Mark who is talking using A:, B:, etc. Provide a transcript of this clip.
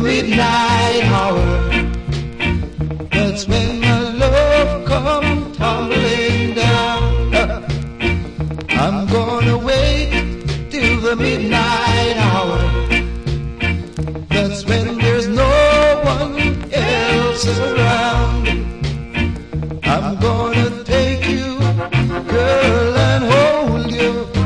A: midnight hour. That's when my love come tumbling down. I'm gonna wait till the midnight hour. That's when there's no one else around.